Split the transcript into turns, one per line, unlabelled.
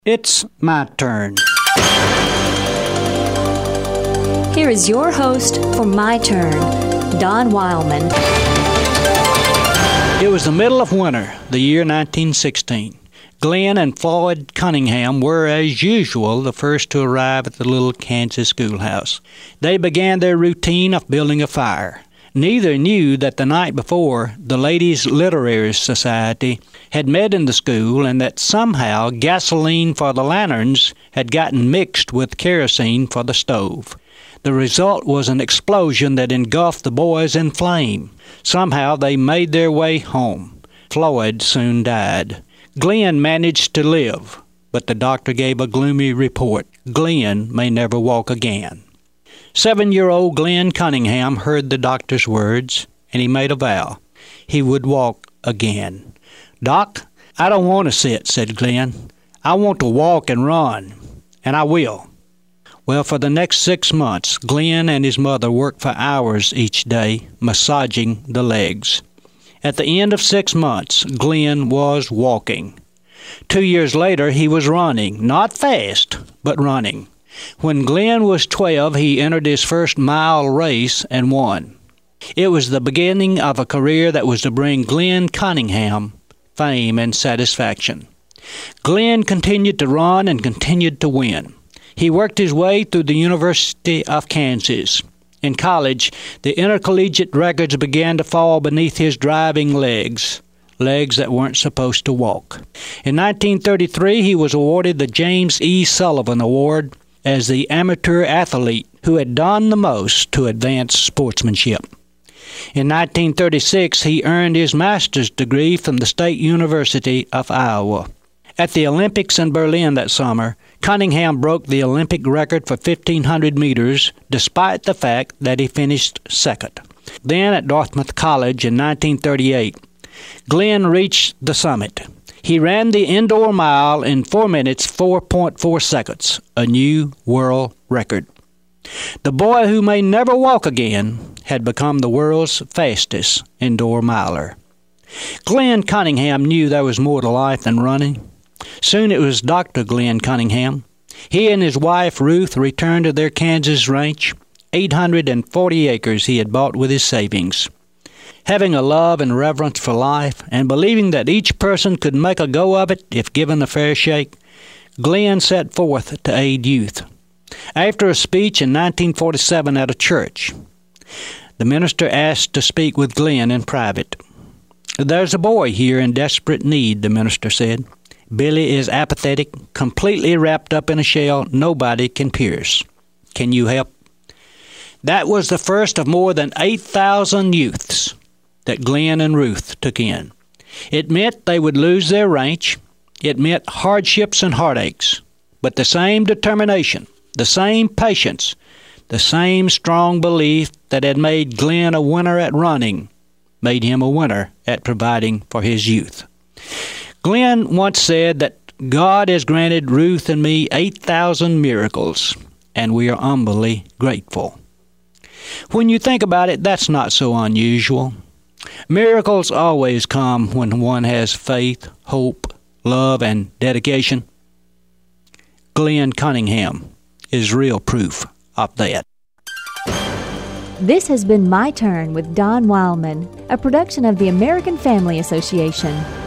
It's my turn.
Here is your host for My Turn, Don Wildman.
It was the middle of winter, the year 1916. Glenn and Floyd Cunningham were, as usual, the first to arrive at the little Kansas schoolhouse. They began their routine of building a fire. Neither knew that the night before, the Ladies' Literary Society had met in the school and that somehow gasoline for the lanterns had gotten mixed with kerosene for the stove. The result was an explosion that engulfed the boys in flame. Somehow they made their way home. Floyd soon died. Glenn managed to live, but the doctor gave a gloomy report. Glenn may never walk again. 7-year-old Glenn Cunningham heard the doctor's words, and he made a vow. He would walk again. "Doc, I don't want to sit," said Glenn. "I want to walk and run, and I will." Well, for the next 6 months, Glenn and his mother worked for hours each day, massaging the legs. At the end of 6 months, Glenn was walking. 2 years later, he was running. Not fast, but running. When Glenn was 12, he entered his first mile race and won. It was the beginning of a career that was to bring Glenn Cunningham fame and satisfaction. Glenn continued to run and continued to win. He worked his way through the University of Kansas. In college, the intercollegiate records began to fall beneath his driving legs that weren't supposed to walk. In 1933, he was awarded the James E. Sullivan Award as the amateur athlete who had done the most to advance sportsmanship. In 1936, he earned his master's degree from the State University of Iowa. At the Olympics in Berlin that summer, Cunningham broke the Olympic record for 1,500 meters, despite the fact that he finished second. Then at Dartmouth College in 1938, Glenn reached the summit. He ran the indoor mile in 4 minutes, 4.4 seconds, a new world record. The boy who may never walk again had become the world's fastest indoor miler. Glenn Cunningham knew there was more to life than running. Soon it was Dr. Glenn Cunningham. He and his wife Ruth returned to their Kansas ranch, 840 acres he had bought with his savings. Having a love and reverence for life, and believing that each person could make a go of it if given a fair shake, Glenn set forth to aid youth. After a speech in 1947 at a church, the minister asked to speak with Glenn in private. "There's a boy here in desperate need," the minister said. "Billy is apathetic, completely wrapped up in a shell nobody can pierce. Can you help?" That was the first of more than 8,000 youths that Glenn and Ruth took in. It meant they would lose their ranch. It meant hardships and heartaches. But the same determination, the same patience, the same strong belief that had made Glenn a winner at running made him a winner at providing for his youth. Glenn once said that God has granted Ruth and me 8,000 miracles, and we are humbly grateful. When you think about it, that's not so unusual. Miracles always come when one has faith, hope, love, and dedication. Glenn Cunningham is real proof of that.
This has been My Turn with Don Wildman, a production of the American Family Association.